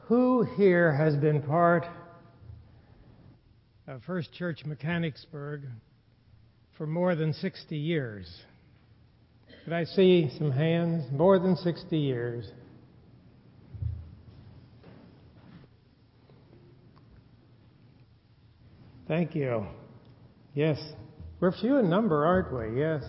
Who here has been part of First Church Mechanicsburg for more than 60 years? Could I see some hands? More than 60 years. Thank you. Yes. We're few in number, aren't we? Yes.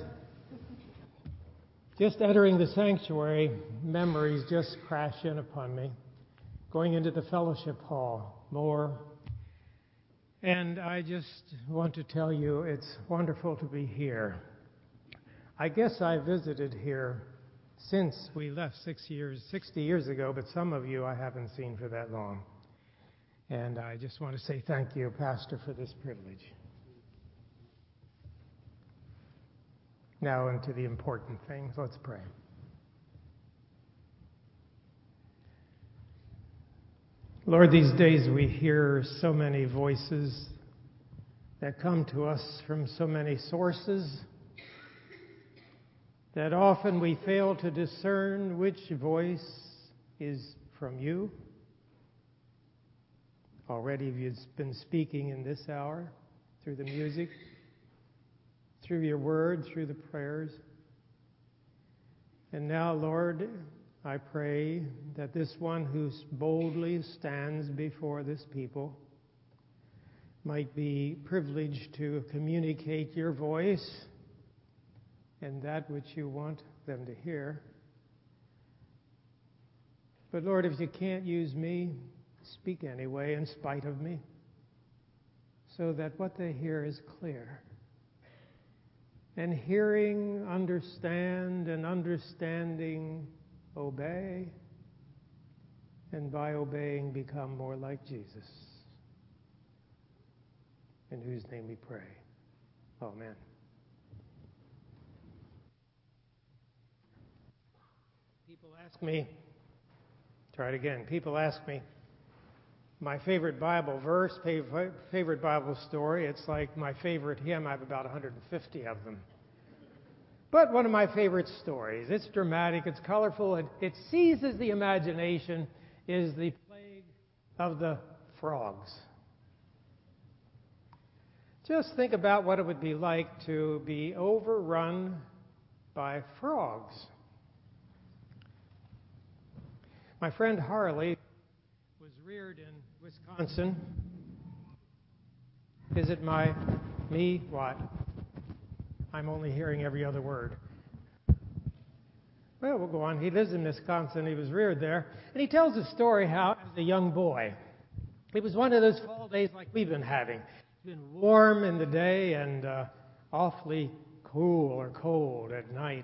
Just entering the sanctuary, memories just crash in upon me. Going into the fellowship hall, more. And I just want to tell you it's wonderful to be here. I guess I visited here since we left 60 years ago, but some of you I haven't seen for that long. And I just want to say thank you, Pastor, for this privilege. Now into the important things. Let's pray. Lord, these days we hear so many voices that come to us from so many sources that often we fail to discern which voice is from you. Already you've been speaking in this hour through the music, through your word, through the prayers. And now, Lord, I pray that this one who boldly stands before this people might be privileged to communicate your voice and that which you want them to hear. But Lord, if you can't use me, speak anyway in spite of me, so that what they hear is clear. And hearing, understand, and understanding, obey, and by obeying become more like Jesus, in whose name we pray. Amen. People ask me my favorite Bible verse, favorite Bible story. It's like my favorite hymn. I have about 150 of them. But one of my favorite stories. It's dramatic, it's colorful, it seizes the imagination, is the plague of the frogs. Just think about what it would be like to be overrun by frogs. My friend Harley was reared in Wisconsin. Is it me? What? I'm only hearing every other word. Well, we'll go on. He lives in Wisconsin. He was reared there. And he tells a story how, as a young boy, it was one of those fall days like we've been having. It's been warm in the day and awfully cool or cold at night.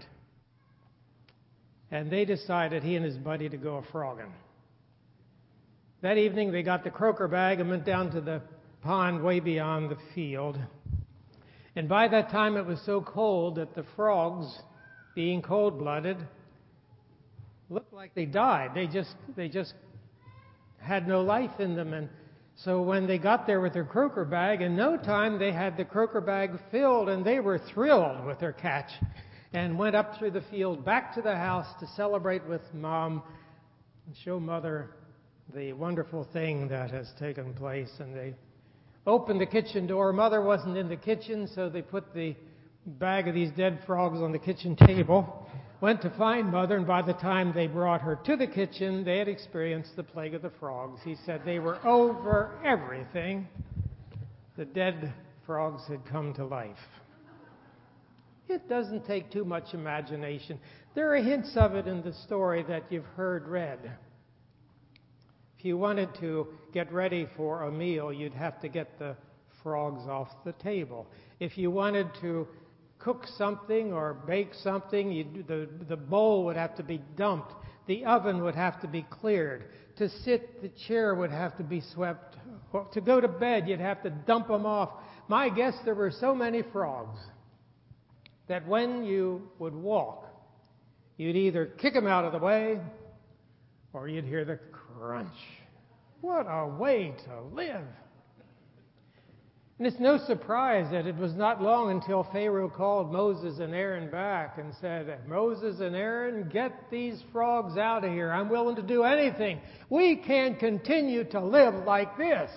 And they decided, he and his buddy, to go a-frogging. That evening, they got the croaker bag and went down to the pond way beyond the field. And by that time, it was so cold that the frogs, being cold-blooded, looked like they died. They just had no life in them. And so when they got there with their croaker bag, in no time they had the croaker bag filled, and they were thrilled with their catch and went up through the field back to the house to celebrate with Mom and show Mother the wonderful thing that has taken place. And they opened the kitchen door. Mother wasn't in the kitchen, so they put the bag of these dead frogs on the kitchen table, went to find Mother, and by the time they brought her to the kitchen, they had experienced the plague of the frogs. He said they were over everything. The dead frogs had come to life. It doesn't take too much imagination. There are hints of it in the story that you've heard read. If you wanted to get ready for a meal, you'd have to get the frogs off the table. If you wanted to cook something or bake something, the bowl would have to be dumped. The oven would have to be cleared. To sit, the chair would have to be swept. To go to bed, you'd have to dump them off. My guess, there were so many frogs that when you would walk, you'd either kick them out of the way or you'd hear the crunch. What a way to live. And it's no surprise that it was not long until Pharaoh called Moses and Aaron back and said, Moses and Aaron, get these frogs out of here. I'm willing to do anything. We can't continue to live like this.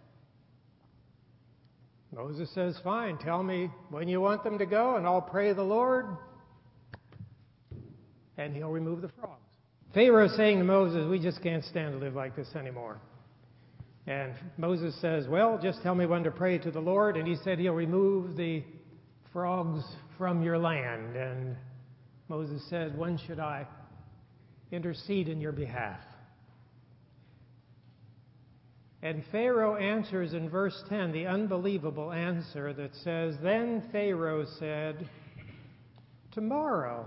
Moses says, fine, tell me when you want them to go and I'll pray the Lord. And he'll remove the frogs. Pharaoh's saying to Moses, we just can't stand to live like this anymore. And Moses says, well, just tell me when to pray to the Lord. And he said he'll remove the frogs from your land. And Moses said, when should I intercede in your behalf? And Pharaoh answers in verse 10, the unbelievable answer that says, then Pharaoh said, tomorrow.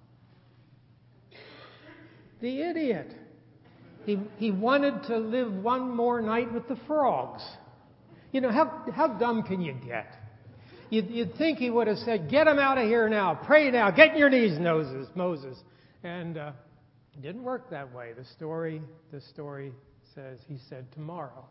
The idiot. He wanted to live one more night with the frogs. You know, how dumb can you get? You'd think he would have said, get them out of here now. Pray now. Get on your knees, Moses. And it didn't work that way. The story says he said tomorrow.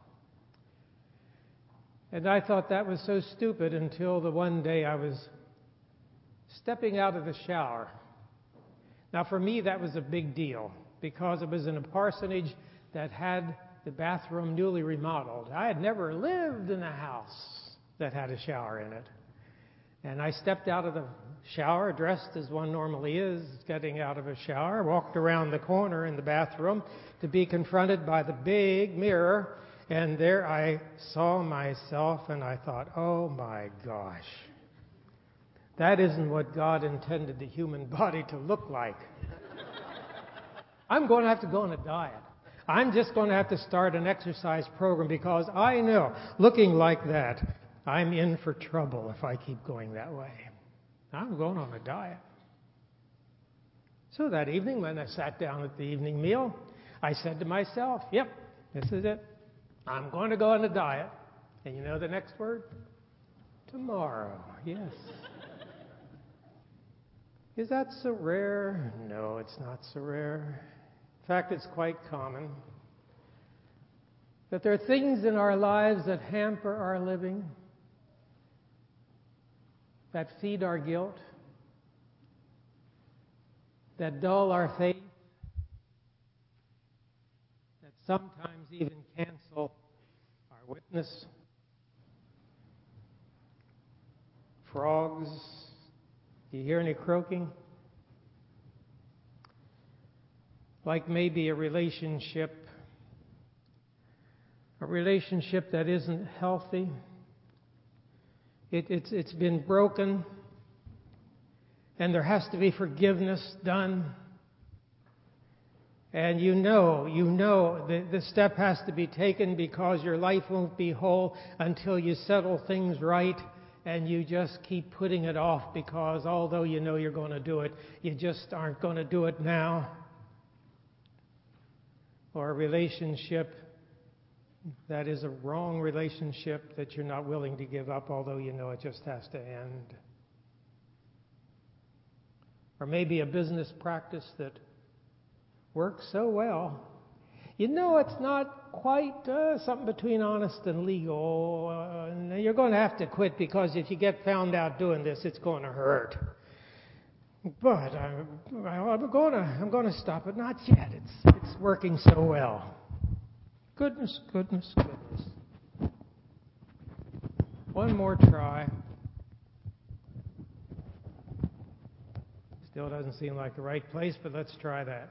And I thought that was so stupid until the one day I was stepping out of the shower. Now, for me, that was a big deal because it was in a parsonage that had the bathroom newly remodeled. I had never lived in a house that had a shower in it. And I stepped out of the shower, dressed as one normally is, getting out of a shower, walked around the corner in the bathroom to be confronted by the big mirror. And there I saw myself and I thought, oh my gosh, that isn't what God intended the human body to look like. I'm going to have to go on a diet. I'm just going to have to start an exercise program because I know, looking like that, I'm in for trouble if I keep going that way. I'm going on a diet. So that evening, when I sat down at the evening meal, I said to myself, yep, this is it. I'm going to go on a diet. And you know the next word? Tomorrow. Yes. Is that so rare? No, it's not so rare. In fact, it's quite common that there are things in our lives that hamper our living, that feed our guilt, that dull our faith, that sometimes even cancel our witness. Frogs, do you hear any croaking? Like maybe a relationship that isn't healthy. It's been broken, and there has to be forgiveness done. And you know the step has to be taken because your life won't be whole until you settle things right, and you just keep putting it off because although you know you're going to do it, you just aren't going to do it now. Or a relationship that is a wrong relationship that you're not willing to give up, although you know it just has to end. Or maybe a business practice that works so well. You know it's not quite something between honest and legal. And you're going to have to quit because if you get found out doing this, it's going to hurt. But I'm going to stop it. Not yet. It's working so well. Goodness. One more try. Still doesn't seem like the right place, but let's try that.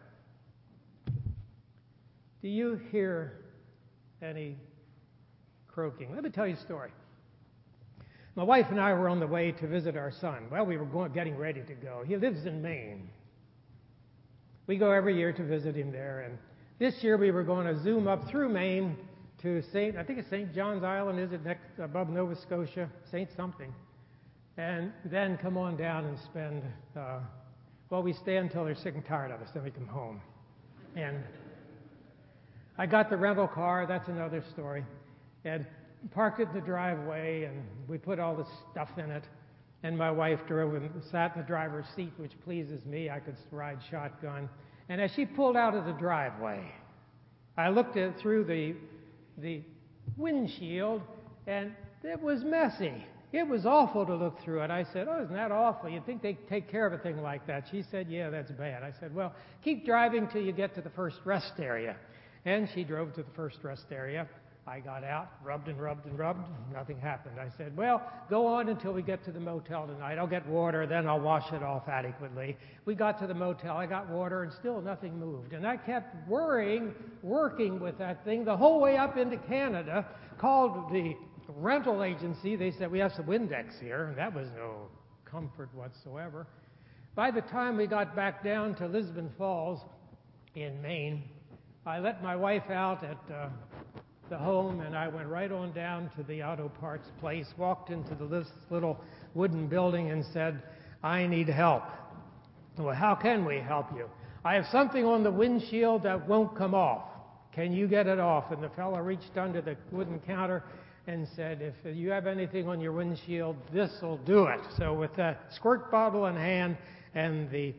Do you hear any croaking? Let me tell you a story. My wife and I were on the way to visit our son. Well, we were getting ready to go. He lives in Maine. We go every year to visit him there, and this year we were going to zoom up through Maine to St. John's Island, is it next above Nova Scotia? St. something. And then come on down and spend, we stay until they're sick and tired of us, then we come home. And I got the rental car, that's another story, and parked it in the driveway, and we put all the stuff in it. And my wife drove and sat in the driver's seat, which pleases me. I could ride shotgun. And as she pulled out of the driveway, I looked through the windshield, and It was messy. It was awful to look through it. I said, "Oh, isn't that awful? You'd think they'd take care of a thing like that." She said, "Yeah, that's bad." I said, "Well, keep driving till you get to the first rest area." And she drove to the first rest area. I got out, rubbed and rubbed and rubbed. Nothing happened. I said, "Well, go on until we get to the motel tonight. I'll get water, then I'll wash it off adequately." We got to the motel. I got water, and still nothing moved. And I kept worrying, working with that thing the whole way up into Canada. Called the rental agency. They said, "We have some Windex here." And that was no comfort whatsoever. By the time we got back down to Lisbon Falls in Maine, I let my wife out at the home, and I went right on down to the auto parts place, walked into this little wooden building and said, "I need help." "Well, how can we help you?" "I have something on the windshield that won't come off. Can you get it off?" And the fellow reached under the wooden counter and said, "If you have anything on your windshield, this will do it." So with the squirt bottle in hand and the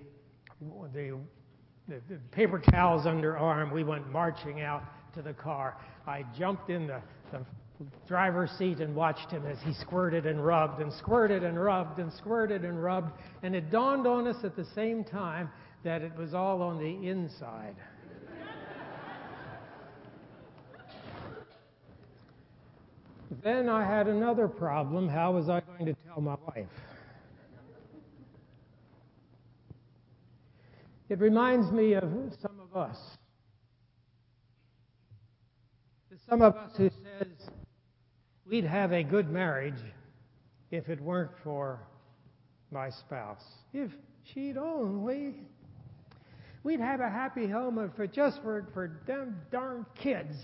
paper towels under arm, we went marching out to the car. I jumped in the driver's seat and watched him as he squirted and rubbed and squirted and rubbed and squirted and rubbed. And it dawned on us at the same time that it was all on the inside. Then I had another problem. How was I going to tell my wife? It reminds me of some of us. There's some of us who says we'd have a good marriage if it weren't for my spouse. If she'd only. We'd have a happy home if it just were for them darn kids.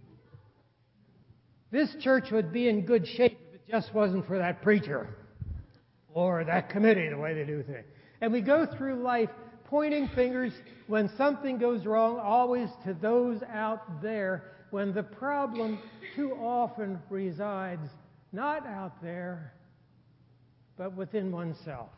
This church would be in good shape if it just wasn't for that preacher or that committee, the way they do things. And we go through life pointing fingers when something goes wrong, always to those out there, when the problem too often resides not out there, but within oneself.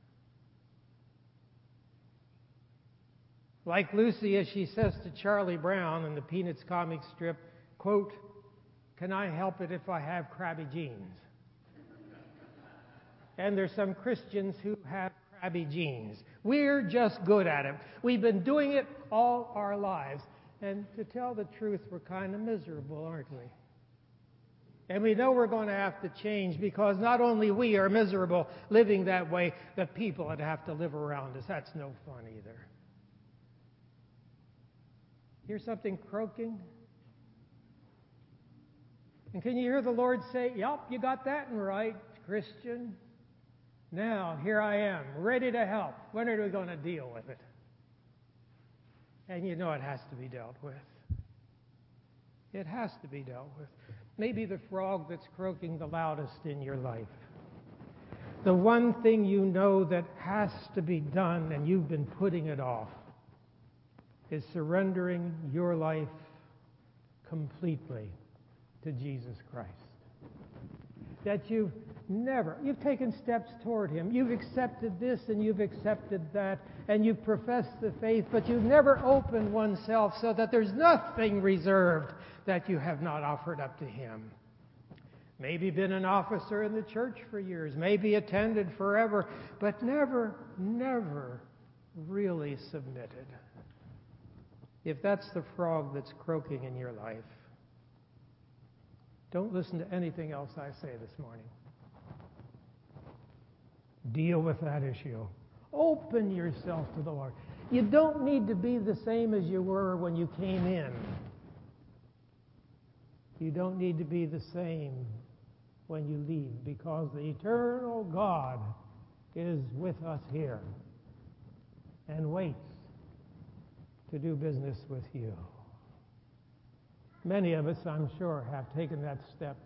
Like Lucy, as she says to Charlie Brown in the Peanuts comic strip, quote, "Can I help it if I have crabby jeans?" And there's some Christians who have crabby jeans. We're just good at it. We've been doing it all our lives. And to tell the truth, we're kind of miserable, aren't we? And we know we're going to have to change, because not only we are miserable living that way, the people that have to live around us, that's no fun either. Hear something croaking? And can you hear the Lord say, "Yup, you got that right, Christian. Now, here I am, ready to help. When are we going to deal with it?" And you know it has to be dealt with. It has to be dealt with. Maybe the frog that's croaking the loudest in your life. The one thing you know that has to be done and you've been putting it off is surrendering your life completely to Jesus Christ. That you've taken steps toward Him. You've accepted this and you've accepted that, and you've professed the faith, but you've never opened oneself so that there's nothing reserved that you have not offered up to Him. Maybe been an officer in the church for years, maybe attended forever, but never really submitted. If that's the frog that's croaking in your life, don't listen to anything else I say this morning. Deal with that issue. Open yourself to the Lord. You don't need to be the same as you were when you came in. You don't need to be the same when you leave, because the eternal God is with us here and waits to do business with you. Many of us, I'm sure, have taken that step.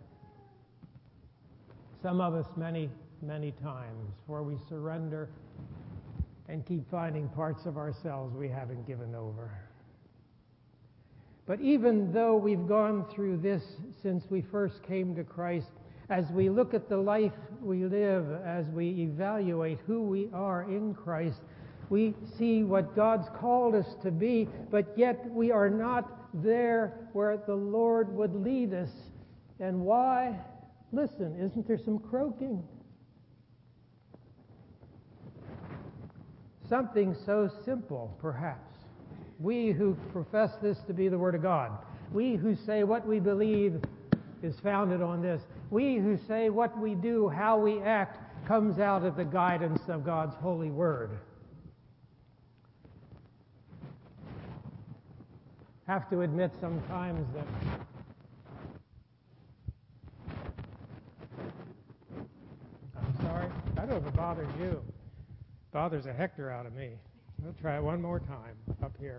Some of us many times, where we surrender and keep finding parts of ourselves we haven't given over. But even though we've gone through this since we first came to Christ, as we look at the life we live, as we evaluate who we are in Christ, we see what God's called us to be, but yet we are not there where the Lord would lead us. And why? Listen, isn't there some croaking? Something so simple, perhaps. We who profess this to be the Word of God, we who say what we believe is founded on this, we who say what we do, how we act, comes out of the guidance of God's holy Word. Have to admit sometimes that I'm sorry, I don't know if it bothers you. It bothers a hector out of me. We'll try it one more time up here.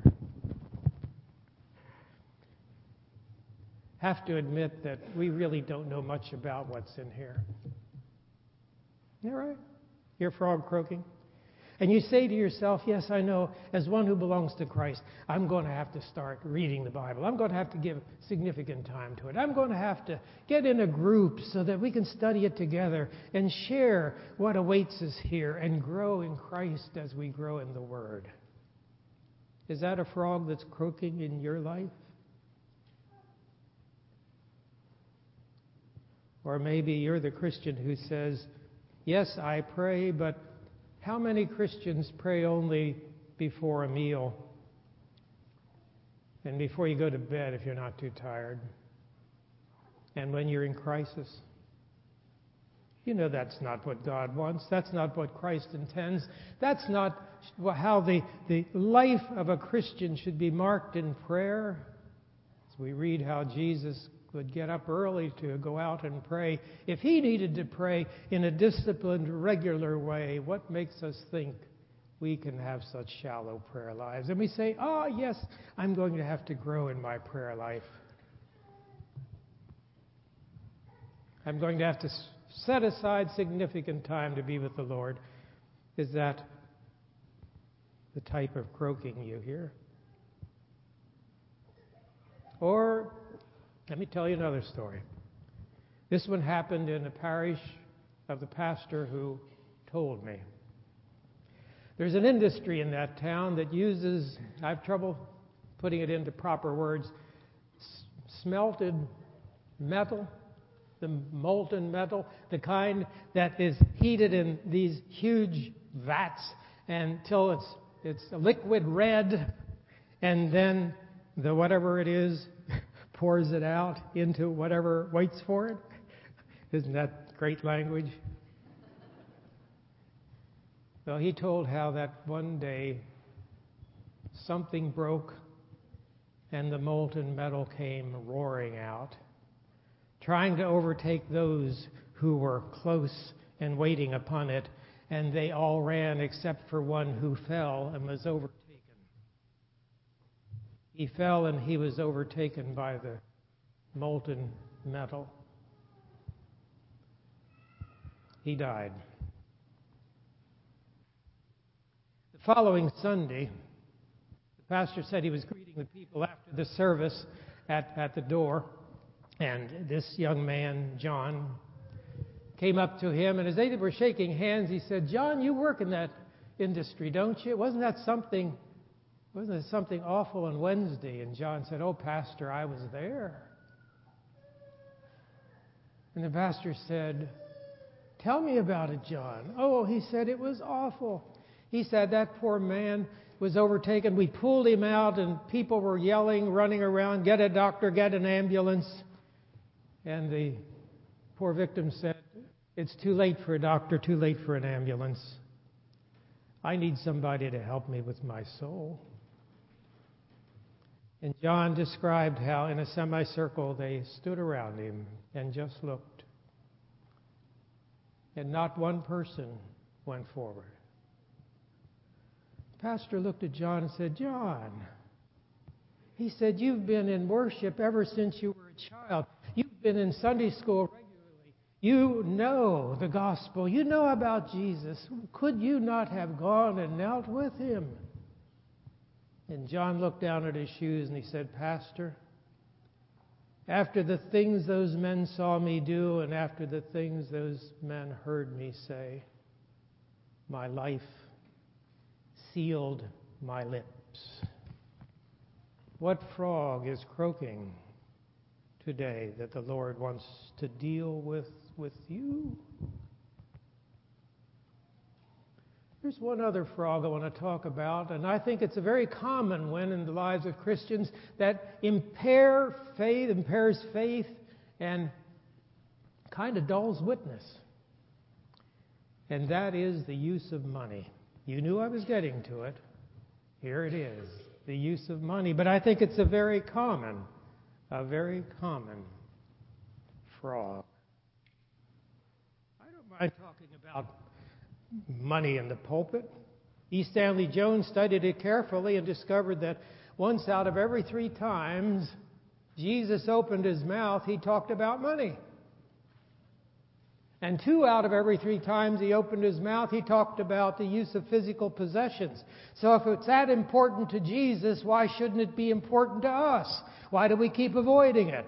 Have to admit that we really don't know much about what's in here. Is that right? Hear frog croaking? And you say to yourself, yes, I know, as one who belongs to Christ, I'm going to have to start reading the Bible. I'm going to have to give significant time to it. I'm going to have to get in a group so that we can study it together and share what awaits us here and grow in Christ as we grow in the Word. Is that a frog that's croaking in your life? Or maybe you're the Christian who says, yes, I pray, but how many Christians pray only before a meal and before you go to bed if you're not too tired? And when you're in crisis? You know that's not what God wants. That's not what Christ intends. That's not how the life of a Christian should be marked in prayer. As we read how Jesus would get up early to go out and pray. If he needed to pray in a disciplined, regular way, what makes us think we can have such shallow prayer lives? And we say, oh, yes, I'm going to have to grow in my prayer life. I'm going to have to set aside significant time to be with the Lord. Is that the type of croaking you hear? Or let me tell you another story. This one happened in a parish of the pastor who told me. There's an industry in that town that uses, I have trouble putting it into proper words, smelted metal, the molten metal, the that is heated in these huge vats until it's a liquid red, and then the whatever it is pours it out into whatever waits for it. Isn't that great language? Well, he told how that one day something broke and the molten metal came roaring out, trying to overtake those who were close and waiting upon it, and they all ran except for one who fell and was overtaken. He fell and he was overtaken by the molten metal. He died. The following Sunday, the pastor said he was greeting the people after the service at the door, and this young man, John, came up to him, and as they were shaking hands, he said, John, you work in that industry, don't you? Wasn't it something awful on Wednesday? And John said, oh, Pastor, I was there. And the pastor said, tell me about it, John. Oh, he said, it was awful. He said, that poor man was overtaken. We pulled him out, and people were yelling, running around, get a doctor, get an ambulance. And the poor victim said, it's too late for a doctor, too late for an ambulance. I need somebody to help me with my soul. And John described how in a semicircle they stood around him and just looked. And not one person went forward. The pastor looked at John and said, John, he said, you've been in worship ever since you were a child. You've been in Sunday school regularly. You know the gospel. You know about Jesus. Could you not have gone and knelt with him? And John looked down at his shoes and he said, Pastor, after the things those men saw me do and after the things those men heard me say, my life sealed my lips. What frog is croaking today that the Lord wants to deal with you? There's one other frog I want to talk about, and I think it's a very common one in the lives of Christians that impairs faith, and kind of dulls witness. And that is the use of money. You knew I was getting to it. Here it is, the use of money. But I think it's a very common frog. I don't mind talking about money in the pulpit. E. Stanley Jones studied it carefully and discovered that once out of every 3 times Jesus opened his mouth, he talked about money. And 2 out of every 3 times he opened his mouth, he talked about the use of physical possessions. So if it's that important to Jesus, why shouldn't it be important to us? Why do we keep avoiding it?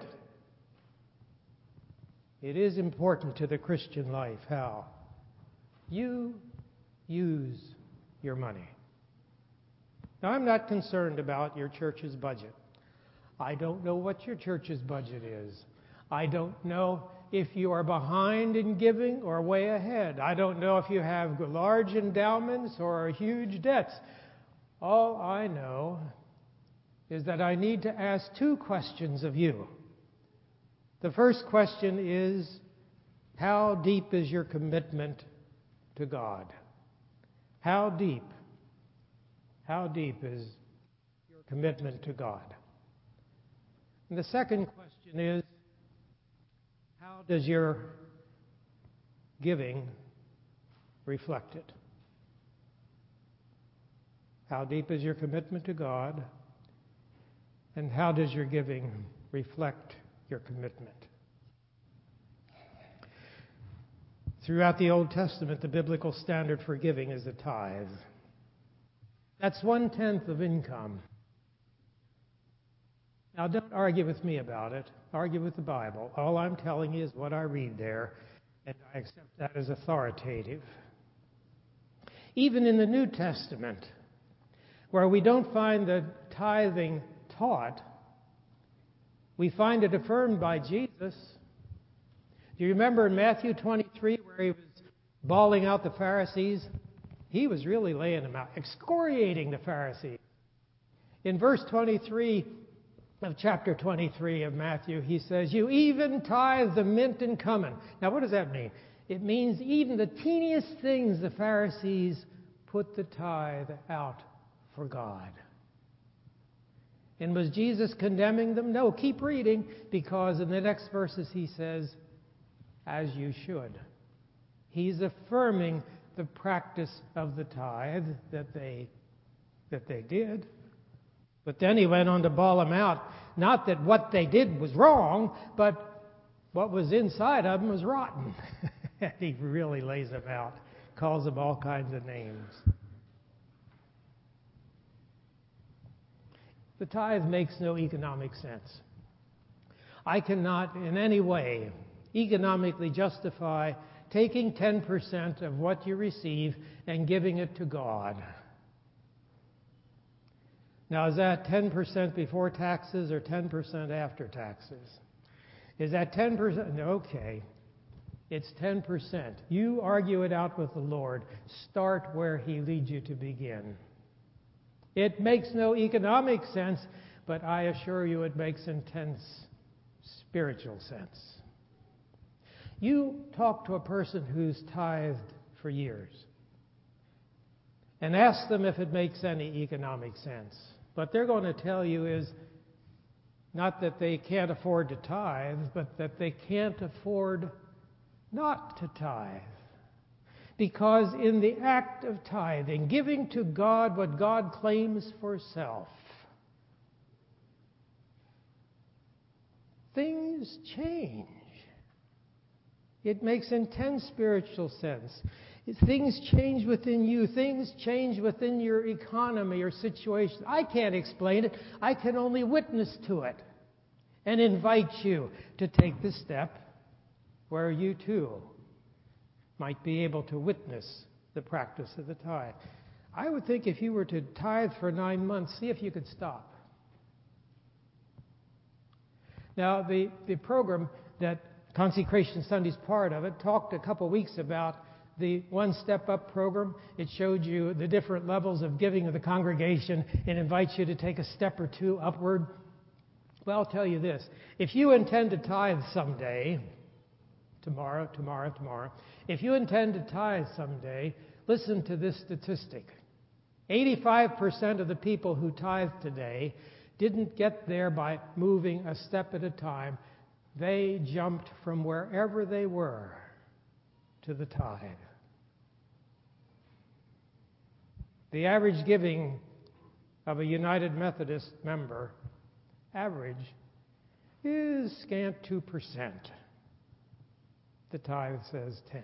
It is important to the Christian life how you use your money. Now, I'm not concerned about your church's budget. I don't know what your church's budget is. I don't know if you are behind in giving or way ahead. I don't know if you have large endowments or huge debts. All I know is that I need to ask 2 questions of you. The first question is, how deep is your commitment to God? How deep is your commitment to God? And the second question is, how does your giving reflect it? How deep is your commitment to God? And how does your giving reflect your commitment? Throughout the Old Testament, the biblical standard for giving is the tithe. That's 1/10 of income. Now, don't argue with me about it. Argue with the Bible. All I'm telling you is what I read there, and I accept that as authoritative. Even in the New Testament, where we don't find the tithing taught, we find it affirmed by Jesus. Do you remember in Matthew 23 where he was bawling out the Pharisees? He was really laying them out, excoriating the Pharisees. In verse 23 of chapter 23 of Matthew, he says, "You even tithe the mint and cumin." Now, what does that mean? It means even the teeniest things the Pharisees put the tithe out for God. And was Jesus condemning them? No, keep reading, because in the next verses he says, "As you should." He's affirming the practice of the tithe that they did. But then he went on to bawl them out. Not that what they did was wrong, but what was inside of them was rotten. He really lays them out, calls them all kinds of names. The tithe makes no economic sense. I cannot in any way economically justify taking 10% of what you receive and giving it to God. Now, is that 10% before taxes or 10% after taxes? Is that 10%? Okay. It's 10%. You argue it out with the Lord. Start where He leads you to begin. It makes no economic sense, but I assure you it makes intense spiritual sense. You talk to a person who's tithed for years and ask them if it makes any economic sense. What they're going to tell you is not that they can't afford to tithe, but that they can't afford not to tithe. Because in the act of tithing, giving to God what God claims for self, things change. It makes intense spiritual sense. Things change within you. Things change within your economy or situation. I can't explain it. I can only witness to it and invite you to take the step where you too might be able to witness the practice of the tithe. I would think if you were to tithe for 9 months, see if you could stop. Now, the program that Consecration Sunday's part of it talked a couple weeks about the One Step Up program. It showed you the different levels of giving of the congregation and invites you to take a step or two upward. Well, I'll tell you this. If you intend to tithe someday, tomorrow, if you intend to tithe someday, listen to this statistic. 85% of the people who tithe today didn't get there by moving a step at a time. They jumped from wherever they were to the tithe. The average giving of a United Methodist member, average, is scant 2%. The tithe says 10.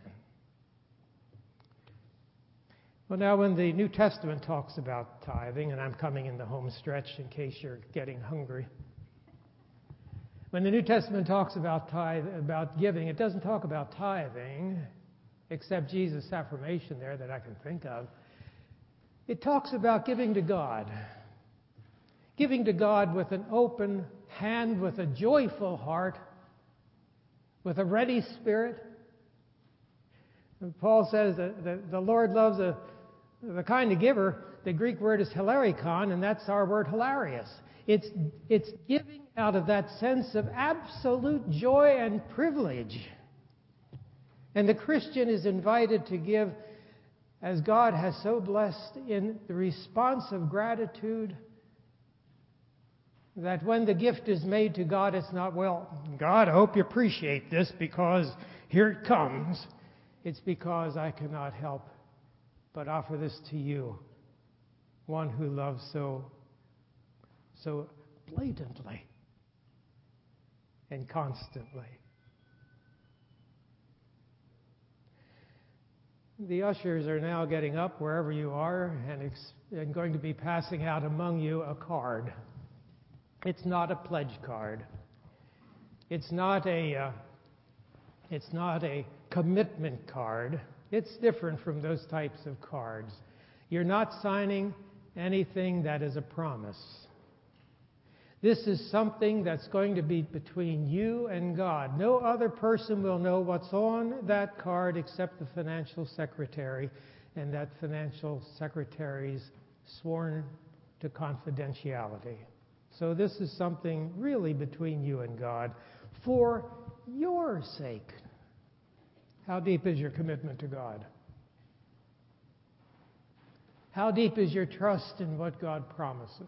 Well, now when the New Testament talks about tithing, and I'm coming in the home stretch in case you're getting hungry. When the New Testament talks about giving, it doesn't talk about tithing, except Jesus' affirmation there that I can think of. It talks about giving to God. Giving to God with an open hand, with a joyful heart, with a ready spirit. And Paul says that the Lord loves the kind of giver. The Greek word is hilarikon, and that's our word hilarious. It's giving out of that sense of absolute joy and privilege. And the Christian is invited to give as God has so blessed in the response of gratitude, that when the gift is made to God, it's not, well, God, I hope you appreciate this because here it comes. It's because I cannot help but offer this to you, one who loves so blatantly and constantly. The ushers are now getting up wherever you are and going to be passing out among you a card. It's not a pledge card. It's not a commitment card. It's different from those types of cards. You're not signing anything that is a promise. This is something that's going to be between you and God. No other person will know what's on that card except the financial secretary, and that financial secretary's sworn to confidentiality. So this is something really between you and God for your sake. How deep is your commitment to God? How deep is your trust in what God promises?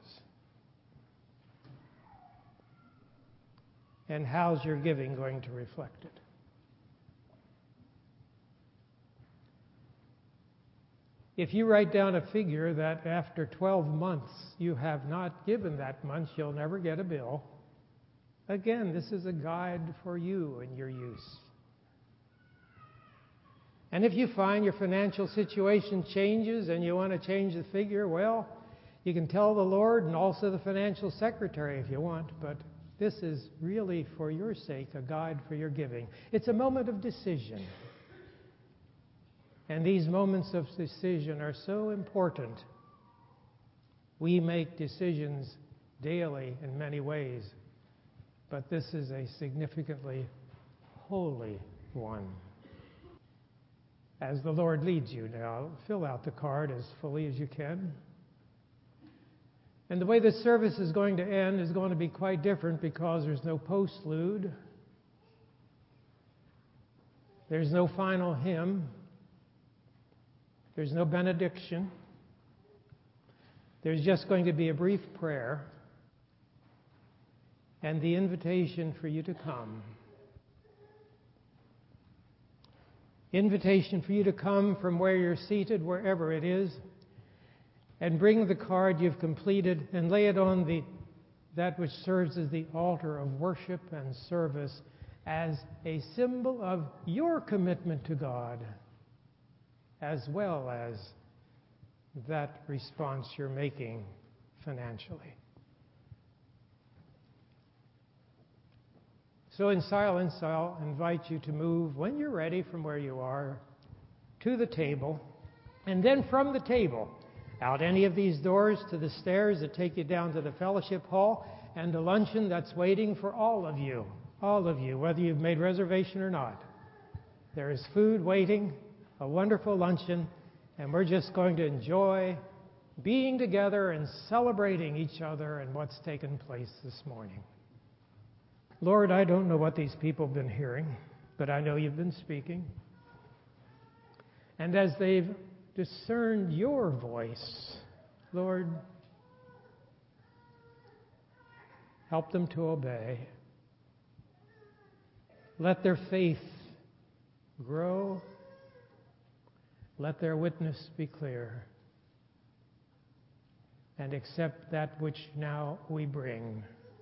And how's your giving going to reflect it? If you write down a figure that after 12 months you have not given that much, you'll never get a bill. Again, this is a guide for you and your use. And if you find your financial situation changes and you want to change the figure, well, you can tell the Lord and also the financial secretary if you want, but this is really, for your sake, a guide for your giving. It's a moment of decision. And these moments of decision are so important. We make decisions daily in many ways, but this is a significantly holy one. As the Lord leads you now, fill out the card as fully as you can. And the way this service is going to end is going to be quite different because there's no postlude. There's no final hymn. There's no benediction. There's just going to be a brief prayer and the invitation for you to come. Invitation for you to come from where you're seated, wherever it is, and bring the card you've completed and lay it on that which serves as the altar of worship and service as a symbol of your commitment to God, as well as that response you're making financially. So in silence, I'll invite you to move, when you're ready, from where you are to the table, and then from the table out any of these doors to the stairs that take you down to the fellowship hall, and a luncheon that's waiting for all of you, whether you've made reservation or not. There is food waiting, a wonderful luncheon, and we're just going to enjoy being together and celebrating each other and what's taken place this morning. Lord, I don't know what these people have been hearing, but I know you've been speaking. And as they've discerned your voice, Lord, help them to obey. Let their faith grow. Let their witness be clear. And accept that which now we bring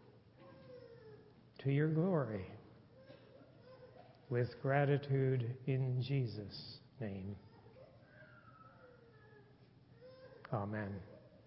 to your glory with gratitude in Jesus' name. Amen.